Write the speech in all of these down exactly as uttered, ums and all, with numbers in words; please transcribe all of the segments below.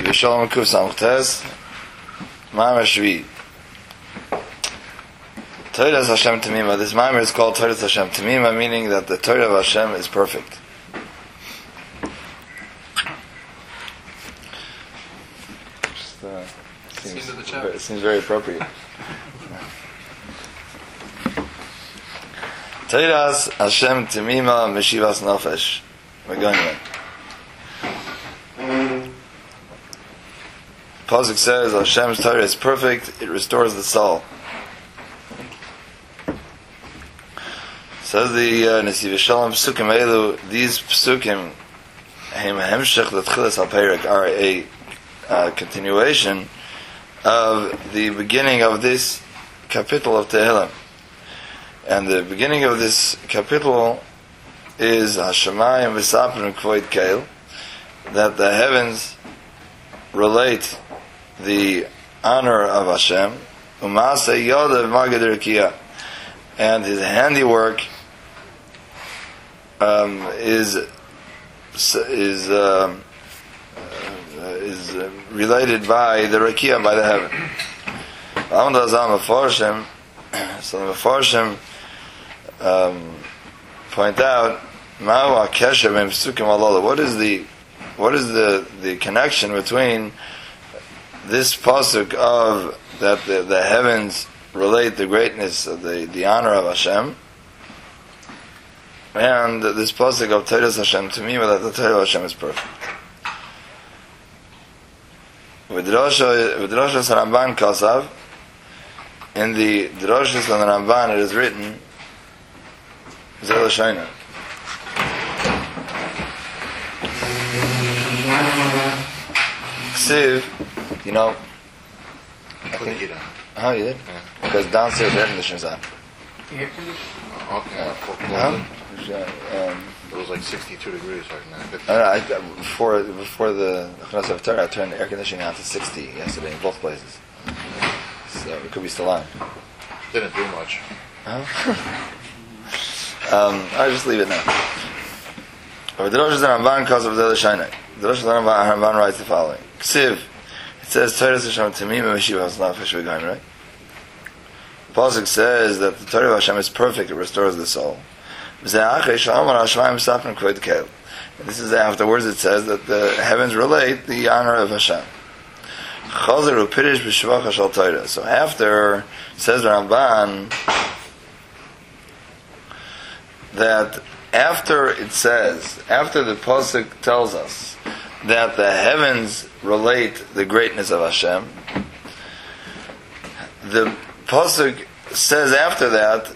Yishalom Kuf Samchtes Ma'amar Shvi. Torah Hashem Tamima. This Ma'amar is called Torah Hashem Tamima, meaning that the Torah of Hashem is perfect. Just, uh, seems, very, it seems very appropriate. Torah Hashem Tamima Meshivas Nofesh. We're going on. Pasuk says Hashem's Torah is perfect, it restores the soul. Says the uh, Nesiv Shalom Psukim Elu, these Psukim are a uh, continuation of the beginning of this capital of Tehillim. And the beginning of this capital is Hashemayim V'Saprim Kvoid Keil, that the heavens relate the honor of Hashem, Umasei Yodav Magid Rekiah, and his handiwork um, is is um, uh, is uh, related by the Rekiah, by the heaven. So the Mefarshim um, point out, Ma'u HaKesher Ben Psukim Alala. What is the what is the the connection between this pasuk of that the, the heavens relate the greatness of the, the honor of Hashem, and this pasuk of Torah Hashem to me, that the Torah of Hashem is perfect. With Roshas Ramban Kasav, in the Roshas of the Ramban it is written, Zel Shaina. Ksiv, you know, I think, oh, you did? Yeah. Because downstairs the air conditioner's on. Air conditioner? Okay. Uh, huh? Um, it was like sixty-two degrees right now. I, I, before before the Chnas of Torah, I turned the air conditioning on to sixty yesterday in both places. So it could be still on. Didn't do much. Huh? um, I'll just leave it now. But the Rosh Hashanah cause of the Shainai. The Rosh Hashanah writes the following: Ksiv. It says Torah Hashem Tamima Meshivas Nafesh V'Gaim, right? The pasuk says that the Torah of Hashem is perfect; it restores the soul. And this is afterwards. It says that the heavens relate the honor of Hashem. So after, says Ramban, that after it says, after the pasuk tells us that the heavens relate the greatness of Hashem, the pasuk says after that,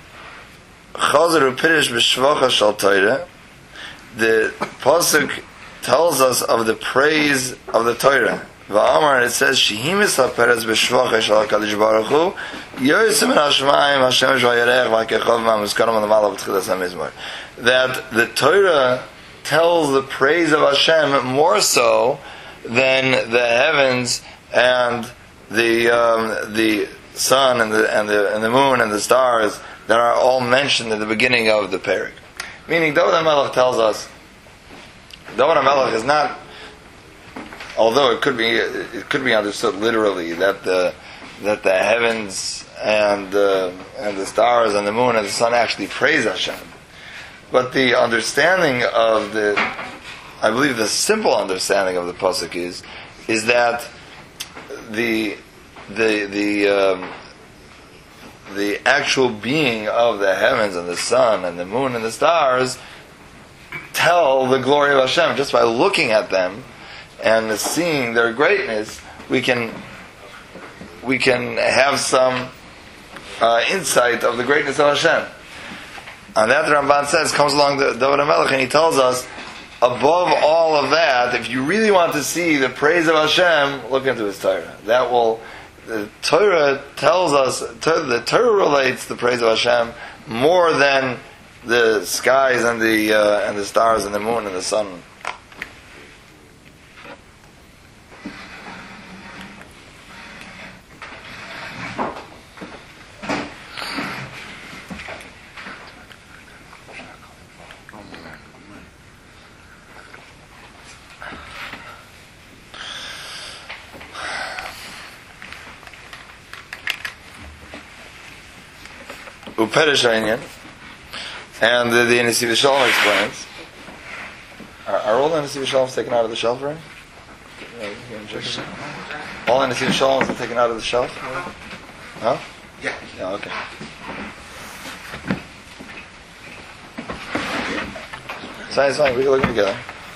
the pasuk tells us of the praise of the Torah. Va'amar, it says, Shehimis ha'perez b'shvacha shal HaKadosh Baruch Hu, Yosim en ha'shmayim, Hashem shvayarech, v'akechov ma'muskaram on the v'tchilas ha'mizmor. That the Torah tells the praise of Hashem more so than the heavens and the um, the sun and the and the and the moon and the stars that are all mentioned at the beginning of the parak. Meaning, David HaMelech tells us, David HaMelech is not, although it could be it could be understood literally that the that the heavens and uh, and the stars and the moon and the sun actually praise Hashem. But the understanding of the, I believe the simple understanding of the pasuk is, is that the the the um, the actual being of the heavens and the sun and the moon and the stars tell the glory of Hashem. Just by looking at them and seeing their greatness, we can we can have some uh, insight of the greatness of Hashem. And that, the Ramban says, comes along the David HaMelech, and he tells us, above all of that, if you really want to see the praise of Hashem, look into his Torah. That will, the Torah tells us, the Torah relates the praise of Hashem more than the skies and the uh, and the stars and the moon and the sun. Uperish Einyan, and the, the Nesiv Shalom explains. Are, are all the Nesiv Shaloms taken out of the shelf, right? All the Nesiv Shaloms are taken out of the shelf? Huh? Yeah. Yeah, okay. So it's fine, we can look together.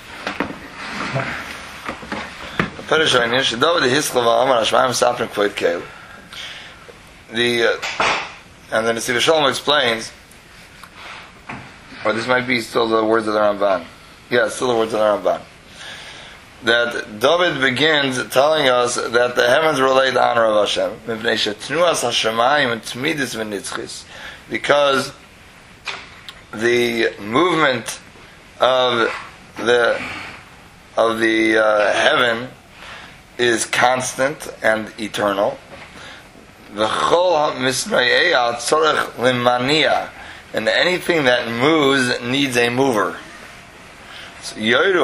Uperish Einyan, Shedavid Hiskla V'amar Hashmayim Saprim Kvoid Keil. The, uh, and then the Nesiv Shalom explains, or this might be still the words of the Ramban. Yeah, still the words of the Ramban. That David begins telling us that the heavens relate the honor of Hashem, because the movement of the of the uh, heaven is constant and eternal. And anything that moves needs a mover. So,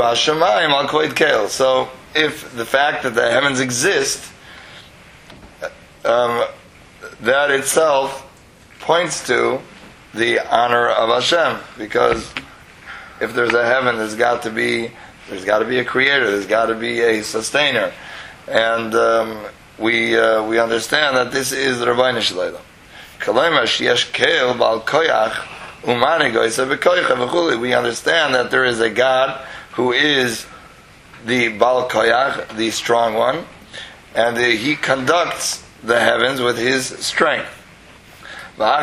so if the fact that the heavens exist, um, that itself points to the honor of Hashem, because if there's a heaven, there's got to be there's got to be a creator, there's got to be a sustainer, and um, we uh, we understand that this is the Rabbeinu Shalom. We understand that there is a God who is the Baal Koyach, the strong one, and the, he conducts the heavens with his strength. And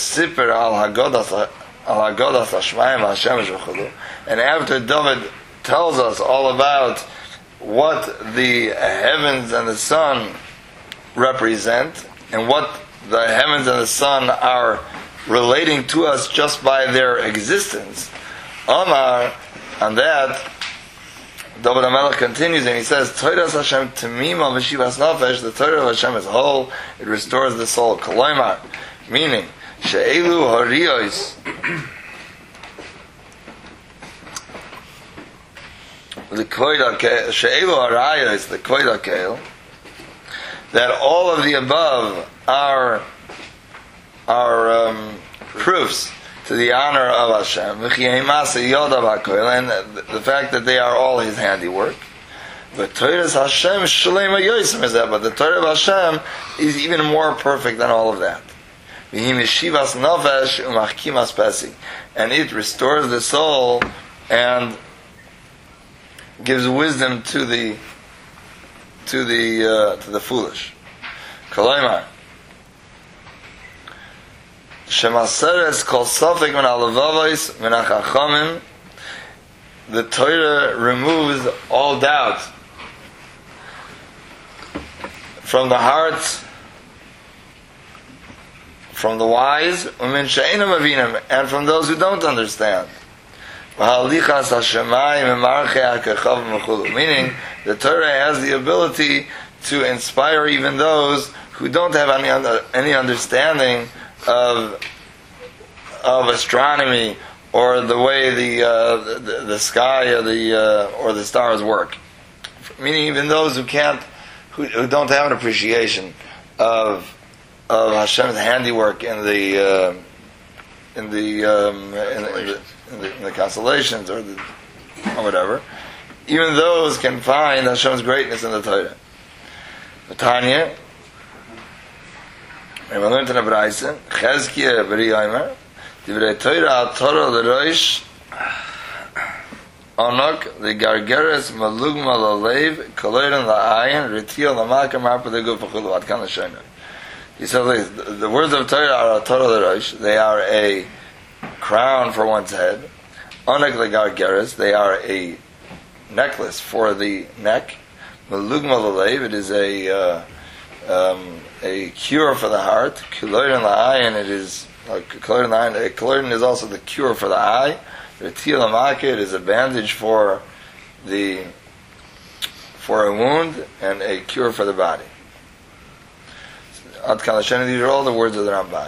after David tells us all about what the heavens and the sun represent, and what the heavens and the sun are relating to us just by their existence, Omar, on that, David HaMelech continues and he says, Toiras Hashem Temima V'Shivas Nafesh, the Torah of Hashem is whole, it restores the soul. Koloimar, meaning, She'elu Hariyos, the Kvoid HaKeil, She'elu Harayos, the Kvoid HaKeil, that all of the above are are um, proofs to the honor of Hashem, and the fact that they are all His handiwork. But Torah Hashem Shalema Yosem is that, but the Torah of Hashem is even more perfect than all of that. And it restores the soul and gives wisdom to the to the uh, to the foolish. Kolaimar. Shemaseres kol sofek min alavavos min achachamim. The Torah removes all doubt from the hearts, from the wise, umin she'einam avinam, and from those who don't understand. Meaning, the Torah has the ability to inspire even those who don't have any any understanding of of astronomy or the way the uh, the, the sky or the uh, or the stars work. Meaning, even those who can't, who, who don't have an appreciation of of Hashem's handiwork in the uh, in the um, in, the, in, the, in, the, in the constellations or the or whatever. Even those can find Hashem's greatness in the Torah. The Tanya, we learned in the Braisa, Chezkiah B'ri Yomer, Divrei Torah al Torah l'Roish, Onok l'Gargeres Malugma l'Leiv, Koloiren l'Ayin, Ritiel l'Malka Marpa l'Guf V'chulu, Ad Kan l'Shoiner. He said, the, the words of Torah are a Torah l'Roish, they are a crown for one's head. Onok l'Gargeres, they are a necklace for the neck. Malugma l'Leiv, it is a uh, um, a cure for the heart. Koloiren l'Ayin, it is Koloiren l'Ayin. Koloiren is also the cure for the eye. Ritiel l'Malka, it is a bandage for the for a wound and a cure for the body. Ad Kan l'Shoiner, these are all the words of the Ramban.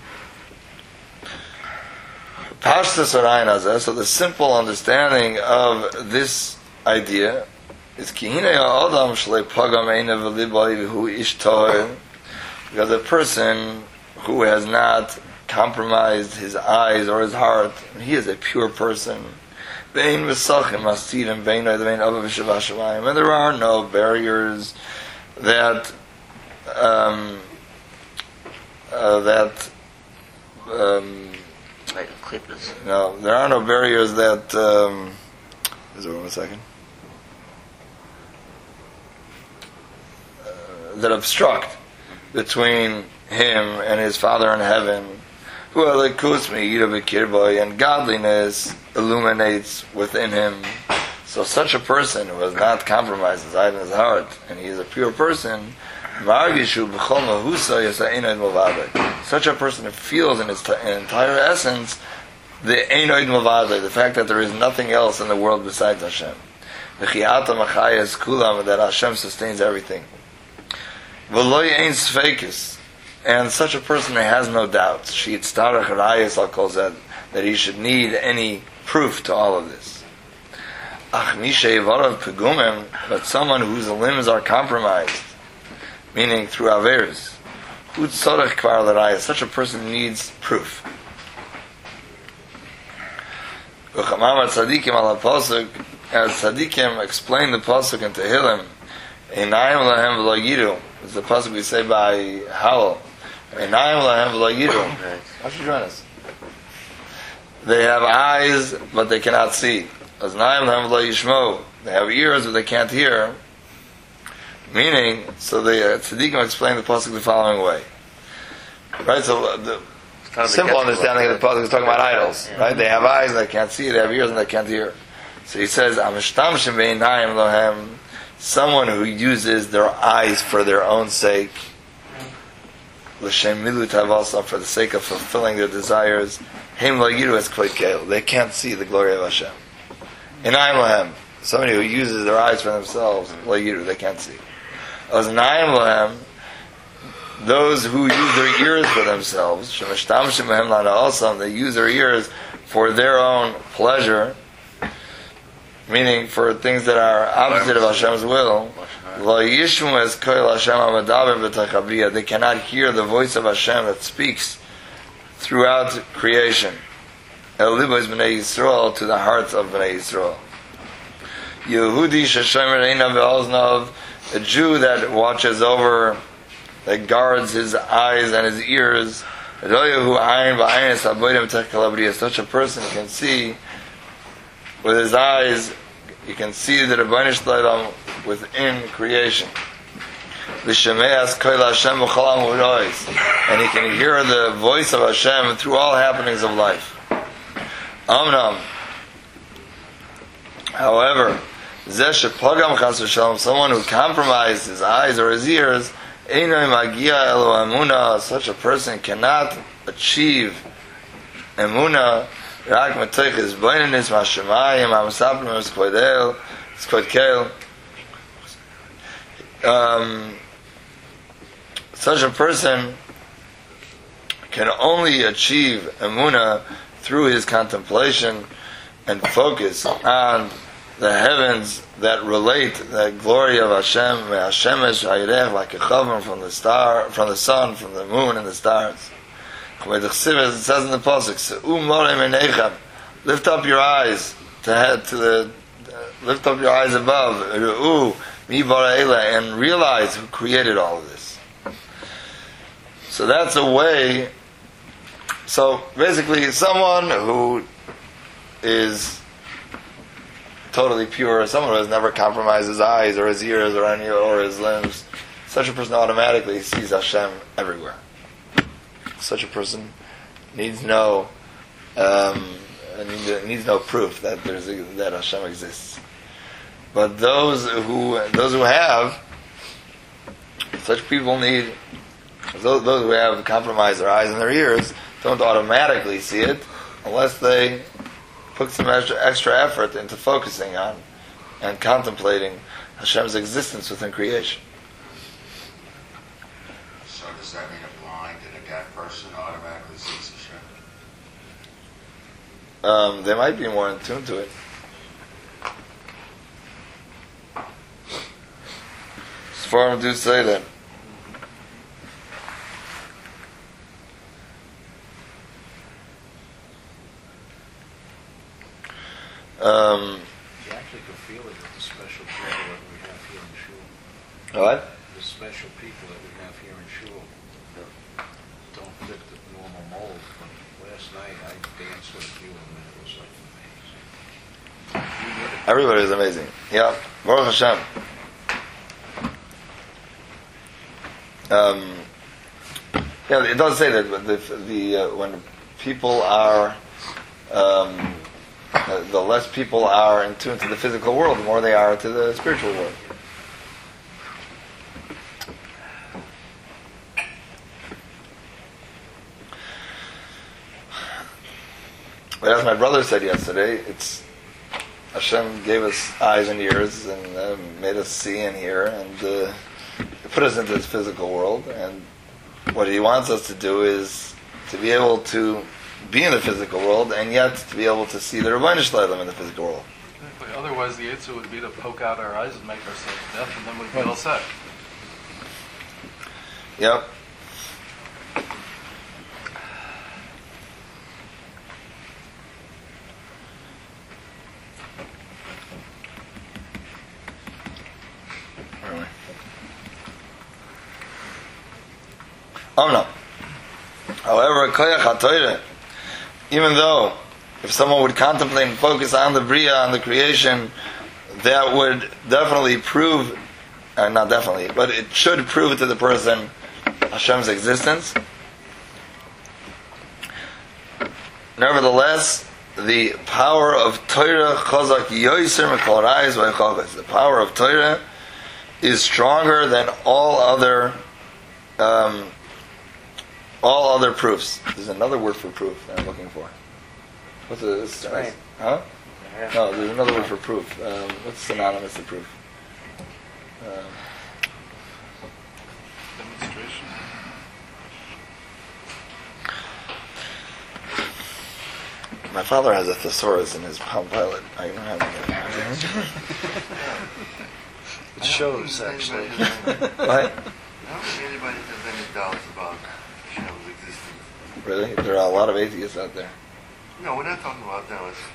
Pashtus Arayin Hazeh, so the simple understanding of this idea is Kihine Adam Shlei Pagam Einev V'Liboy V'Hu Ish Toher, because a person who has not compromised his eyes or his heart, he is a pure person. And there are no barriers that um, uh, that um, no, there are no barriers that um, is there one second uh, that obstruct between him and his Father in heaven. And godliness illuminates within him. So such a person who has not compromised his eyes and his heart, and he is a pure person, such a person who feels in his t- entire essence the einoid mavadle, the fact that there is nothing else in the world besides Hashem. That Hashem sustains everything. And such a person has no doubts. That he should need any proof to all of this. But someone whose limbs are compromised, meaning through averes, such a person needs proof. As Tzadikim explain the pasuk in Tehillim, Einayim lahem v'lo yiru. It's the pasuk we say by Howell. Einayim lahem v'lo yiru. Why should you join us? They have eyes, but they cannot see. Aznayim lahem v'lo yishmo. They have ears, but they can't hear. Meaning, so the uh, Tzadikim explain the pasuk the following way. Right, so the kind of simple understanding of the pasuk is talking about idols. Yeah. Right, they have eyes, and they can't see. They have ears, and they can't hear. So he says, "Amishtamshim beinayim lohem." Someone who uses their eyes for their own sake, l'shem milut havasa, for the sake of fulfilling their desires, heim lo yiru es kvod keil. They can't see the glory of Hashem. Inayim lohem. Somebody who uses their eyes for themselves, lo yiru, they can't see. Oznayim lohem. Those who use their ears for themselves, shemishtamshim lohem lana also, they use their ears for their own pleasure, meaning for things that are opposite of Hashem's will. They cannot hear the voice of Hashem that speaks throughout creation. El libos b'nei Yisrael, to the hearts of b'nei Yisrael. Yehudi sheshomer einav ve'oznav, a Jew that watches over, that guards his eyes and his ears. Such a person can see with his eyes, you can see the Rebbeinu Shalom within creation. And he can hear the voice of Hashem through all happenings of life. Amnam. However, someone who compromised his eyes or his ears, such a person cannot achieve emunah um, such a person can only achieve emunah through his contemplation and focus on the heavens that relate the glory of Hashem, Hashemesh Hayrech, like a chavim from the star, from the sun, from the moon and the stars. It says in the pasuk, lift up your eyes to head to the, uh, lift up your eyes above, and realize who created all of this. So that's a way. So basically, someone who is totally pure, someone who has never compromised his eyes or his ears or any or his limbs, such a person automatically sees Hashem everywhere. Such a person needs no um, needs no proof that there's a, that Hashem exists. But those who those who have, such people need those, those who have compromised their eyes and their ears don't automatically see it unless they put some extra, extra effort into focusing on and contemplating Hashem's existence within creation. So does that mean a blind and a deaf person automatically sees Hashem? Um, they might be more in tune to it. Sforim do say that. feeling of the special people that we have here in Shul. What? The special people that we have here in Shul don't fit the normal mold. But last night I danced with a few of them and it was like amazing. Everybody is amazing. Yeah. Baruch Hashem. Um, yeah, it does say that the, the uh, when people are, um, uh, the less people are in tune to the physical world, the more they are to the spiritual world. But as my brother said yesterday, it's Hashem gave us eyes and ears and uh, made us see and hear and uh, put us into this physical world. And what He wants us to do is to be able to be in the physical world and yet to be able to see the Rebbeinu Shalom in the physical world. Exactly. Otherwise, the answer would be to poke out our eyes and make ourselves deaf, and then we'd be all set. Yep. Oh no. However, koyach haTorah, even though if someone would contemplate and focus on the bria, on the creation, that would definitely prove, uh, not definitely, but it should prove to the person Hashem's existence. Nevertheless, the power of Torah chazak yoser mikol ra'is v'chachos. The power of Torah is stronger than all other um, all other proofs. There's another word for proof that I'm looking for. What's the Strength. Huh? No, there's another word for proof. Um, what's synonymous to proof? Um, Demonstration. my father has a thesaurus in his Palm Pilot. I don't have it. It shows, actually. What? I don't think anybody has any doubts about Hashem's existence. Really? There are a lot of atheists out there. No, we're not talking about them. It's,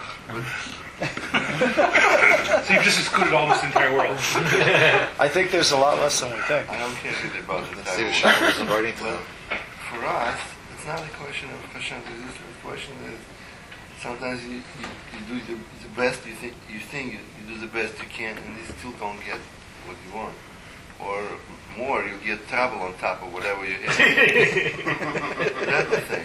So you've just excluded almost the entire world. I think there's a lot less than we think. I don't care really about the See the entire Shalom world. is inviting to But them. for us, it's not a question of Hashem's existence. The question is sometimes you, you, you do the, the best you think you think you, you do the best you can, and you still don't get what you want, or more, you get trouble on top of whatever you have. That's the thing.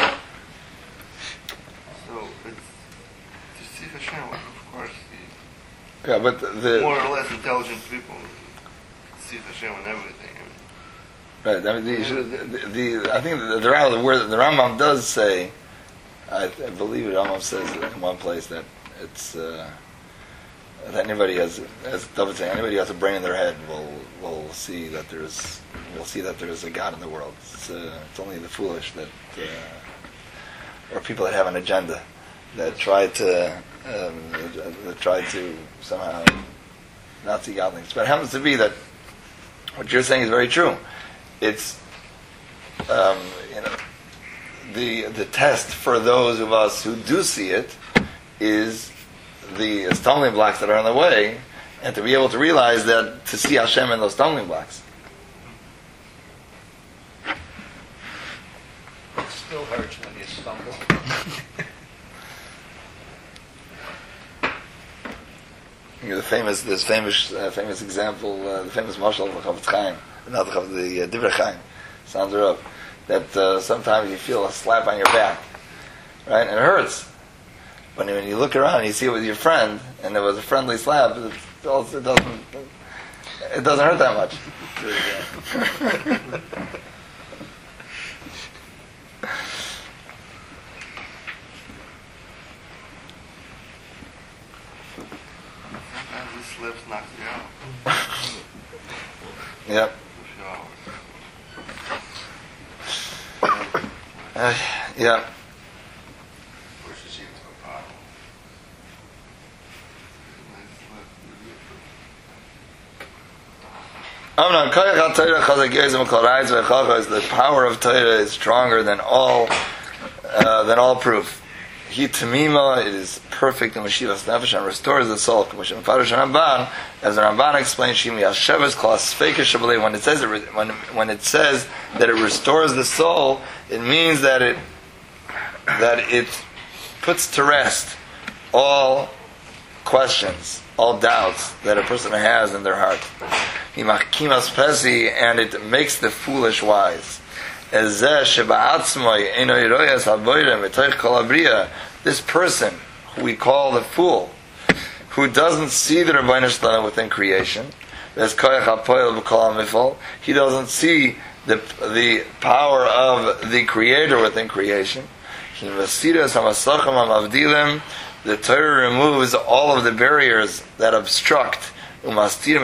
So it's to see Hashem, of course, Yeah, but the, the the more or less intelligent people see Hashem and everything. right. I mean, the, the, the I think the, the, Ram- the word the Rambam does say. I, I believe it almost says in one place that it's uh, that anybody has, as David saying, anybody who has a brain in their head will will see that there's will see that there's a God in the world. It's, uh, it's only the foolish that, uh, or people that have an agenda that try to um, that try to somehow not see godliness. But it happens to be that what you're saying is very true. It's um, you know. The the test for those of us who do see it is the stumbling blocks that are in the way, and to be able to realize that to see Hashem in those stumbling blocks. It still hurts when you stumble. You know, the famous this famous uh, famous example, uh, the famous mashal of the Chafetz Chaim, not the Chafetz, the uh, Divrei Chaim, sounds her up. That uh, sometimes you feel a slap on your back, right? And it hurts. But when you look around and you see it with your friend, and it was a friendly slap, it, also, it doesn't it doesn't hurt that much. Sometimes this slips knocks you out. Yep. For a few hours. Uh, yeah. Pushes you into a bottle. Amnon, koyach HaTorah chazak yezem kol ra'is v'chachos. The power of Torah is stronger than all uh, than all proof. He tamima, it is perfect in Meshivas Nefesh and restores the soul. As the Ramban explains, Shimi Hasheves Klas Feikish Shabbalei. When it says it, when when it says that it restores the soul, it means that it that it puts to rest all questions, all doubts that a person has in their heart. Himachkimas Pesi, and it makes the foolish wise. This person, who we call the fool, who doesn't see the Rebbeinu Shalom within creation, he doesn't see the the power of the Creator within creation. The Torah removes all of the barriers that obstruct and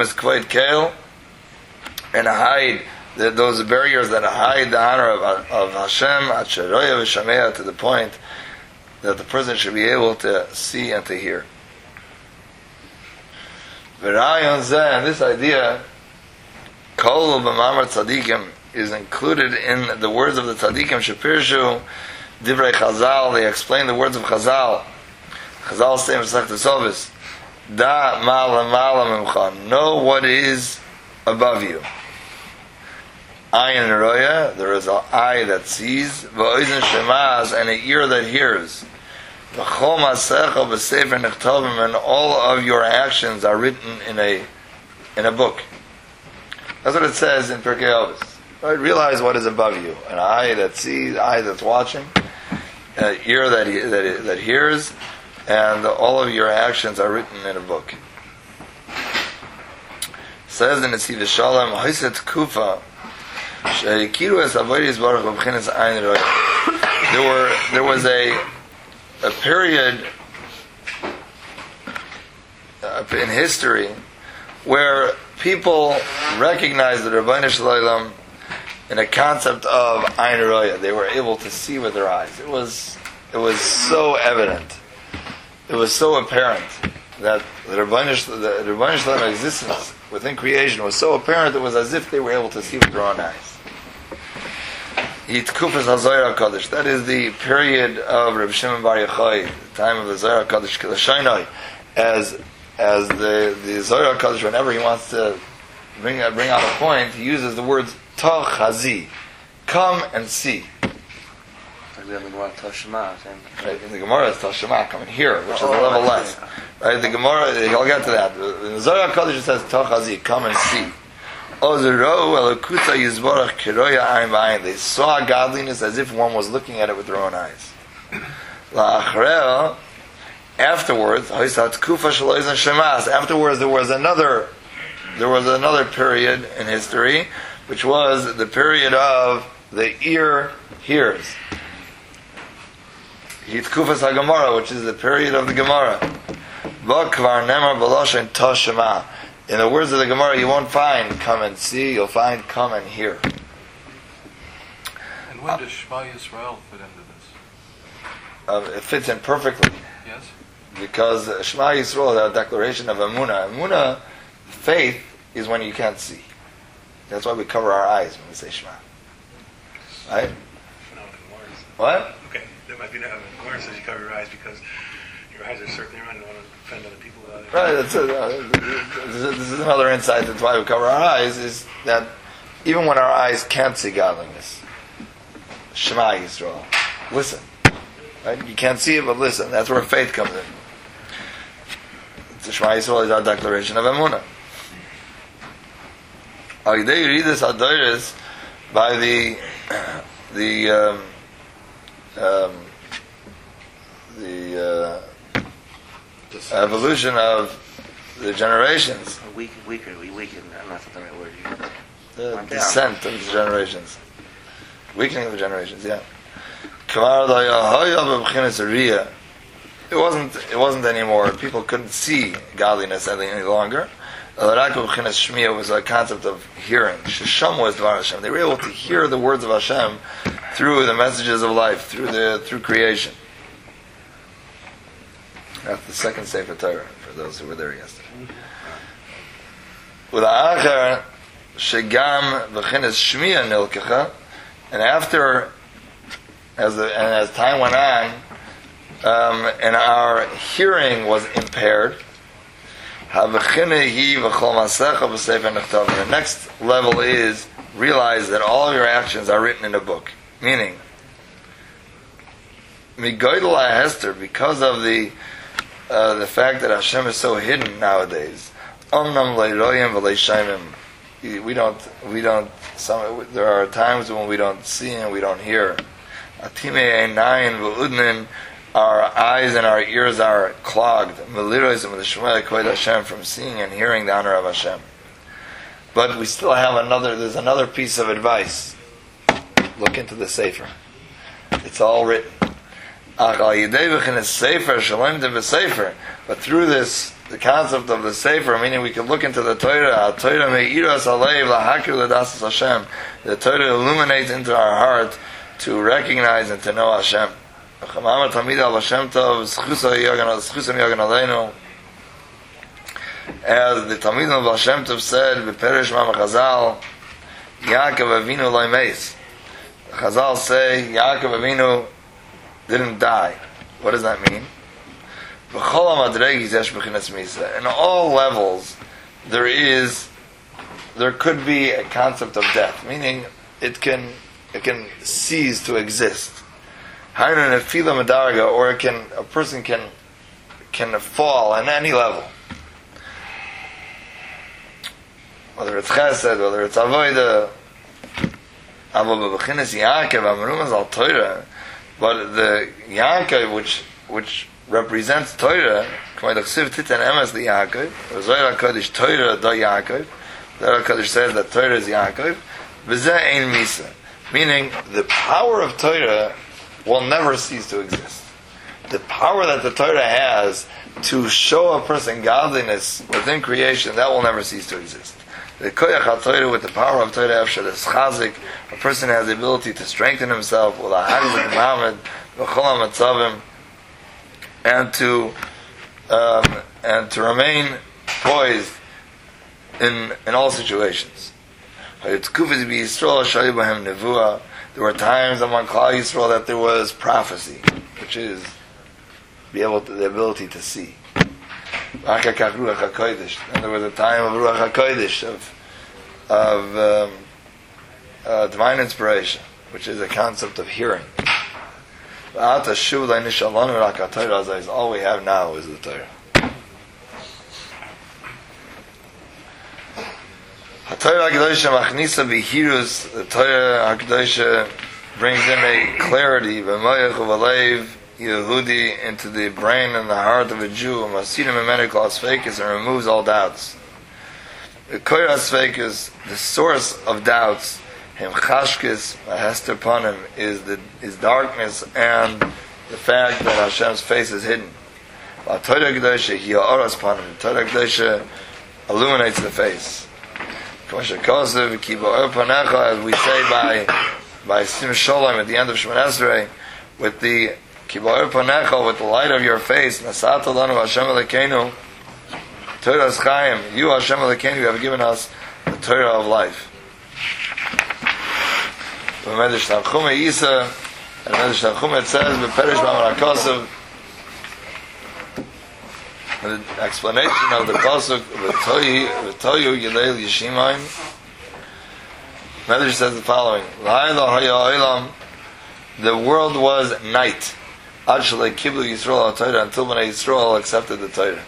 hide the, those barriers that hide the honor of, of Hashem to the point that the person should be able to see and to hear. And this idea, Kol b'mamar tzadikim, is included in the words of the tzadikim shepirshu divrei Chazal. They explain the words of Chazal. Chazal say in Masechet Sovos, Da ma'ala ma'ala mimcha, know what is above you. Ayin roya, there is an eye that sees, v'oizen shemaz, and an ear that hears. V'chol ma'asecha b'sefer nechtovim, and all of your actions are written in a in a book. That's what it says in Pirkei Avos. Right? Realize what is above you: an eye that sees, an eye that's watching, an ear that that that hears, and all of your actions are written in a book. It says in the Nesiv Shalom, Haiset Kufa. There were there was a a period uh, in history where people recognized the Rebbeinu Shalom in a concept of Ayin Roya. They were able to see with their eyes. It was it was so evident. It was so apparent that the Rebbeinu Shalom existence within creation was so apparent. It was as if they were able to see with their own eyes. That is the period of Reb Shimon Bar Yochai, the time of the Zohar HaKadosh, as as the the Zohar HaKadosh, whenever he wants to bring bring out a point, he uses the words Ta Chazi, come and see. Like we have the Gemara Tashma. Right, in the Gemara is Ta come and hear, which is a level less. Right, the Gemara, I'll get to that. In the Zohar HaKadosh it says Ta Chazi, come and see. They saw godliness as if one was looking at it with their own eyes. Afterwards, afterwards there was another there was another period in history, which was the period of the ear hears. Hitkufas HaGemara, which is the period of the Gemara. In the words of the Gemara, you won't find come and see, you'll find come and hear. And when does Shema Yisrael fit into this? Uh, it fits in perfectly. Yes? Because Shema Yisrael is a declaration of Emunah. Emunah, faith, is when you can't see. That's why we cover our eyes when we say Shema. Right? What? Okay, there might be no Gemara says you cover your eyes because your eyes are certainly running on to offend other people. Right, that's a, uh, this is another insight. That's why we cover our eyes. Is that even when our eyes can't see godliness, Shema Yisrael, listen. Right, you can't see it, but listen. That's where faith comes in. The Shema Yisrael is our declaration of Emunah. They read this Adoris by the the um, um, the. Uh, evolution of the generations. Weak, weaker, we weaken. I'm not the right word. The Went descent down. of the generations. Weakening of the generations, yeah. It wasn't it wasn't anymore. People couldn't see godliness any, any longer. Shmiya was a concept of hearing. Shesham was Dvar Hashem. They were able to hear the words of Hashem through the messages of life, through the through creation. That's the second Sefer Torah for those who were there yesterday. With Achar Shegam V'Chines Shmiya Nilkecha, and after, as the, and as time went on, um, and our hearing was impaired. The next level is realize that all of your actions are written in a book. Meaning, because of the uh, the fact that Hashem is so hidden nowadays, we don't we don't. Some, there are times when we don't see and we don't hear. Our eyes and our ears are clogged from seeing and hearing the honor of Hashem. But we still have another, there's another piece of advice. Look into the Sefer. It's all written. But through this, the concept of the Sefer, meaning we can look into the Torah, the Torah illuminates into our heart to recognize and to know Hashem. As the Talmidim of Baal Shem Tov said, "B'Perish Mama Chazal, Yaakov Avinu lo meis." Chazal say Yaakov Avinu didn't die. What does that mean? In all levels, there is, there could be a concept of death, meaning it can, it can cease to exist. Or it can, a person can can fall on any level, whether it's chesed, whether it's avodah. But the Yaakov, which which represents Torah, Torah says that Torah is Yaakov, meaning the power of Torah will never cease to exist. The power that the Torah has to show a person godliness within creation, that will never cease to exist. The koyach ha-Torah, with the power of Torah, is chazik. A person has the ability to strengthen himself with a hagzik Muhammad, v'chol ha-matzavim, and to um, and to remain poised in in all situations. There were times among Klal Yisrael that there was prophecy, which is be able to, the ability to see. And there was a time of Ruach HaKodesh, of, of um, uh, divine inspiration, which is a concept of hearing. All we have now is the Torah. HaTorah HaKadoshah Machnisa B'Hirus, the Torah HaKadoshah brings in a clarity, B'Moyach U'Valev Yehudi, into the brain and the heart of a Jew, Masidim Emenical Asfekis, and removes all doubts. The Koyer Asfekis, the source of doubts, Him Chashkis, Hester Panim, is the is darkness and the fact that Hashem's face is hidden. HaTorah HaKadoshah Hi Ha'oras Panim, the Torah HaKadoshah illuminates the face. As we say by by Sim Sholem at the end of Shemon Esrei, with the Kibar Panecha, with the light of your face, Nasata Lanu Hashem Elokeinu, Torah Chaim, you Hashem Elokeinu, you have given us the Torah of life. And Medrash Tanchuma it says, B'Perish B'Amar HaKosav, the explanation of the pasuk V'toyu Yilel Yishimayim. Medrash says the following: the world was night until when Yisrael accepted the Torah.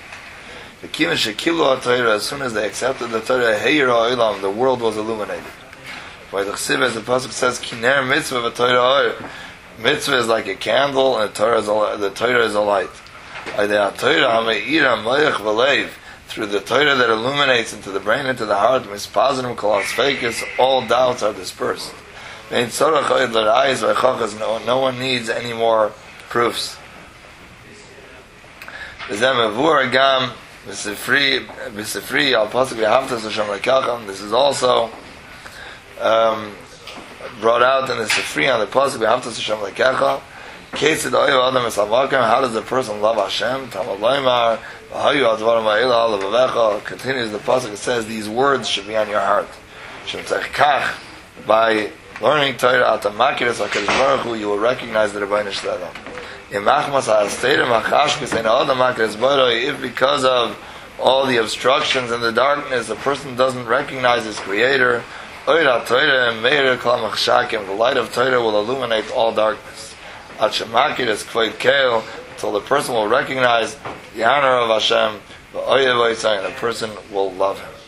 As soon as they accepted the Torah, the world was illuminated. By the Chsiv, as the pasuk says, Kiner mitzvah v'Torah. Mitzvah is like a candle, and the Torah is a, the Torah is a light. Through the Torah that illuminates into the brain, into the heart, all doubts are dispersed. No, no one needs any more proofs. This is also um, brought out in the Sifri on the pasuk. How does the person love Hashem? Continues the pasuk. It says these words should be on your heart. By learning Torah, you will recognize the Rebbeinu Shalom. If because of all the obstructions and the darkness, a person doesn't recognize his Creator, the light of Torah will illuminate all darkness. Until the person will recognize the honor of Hashem, and the person will love Him.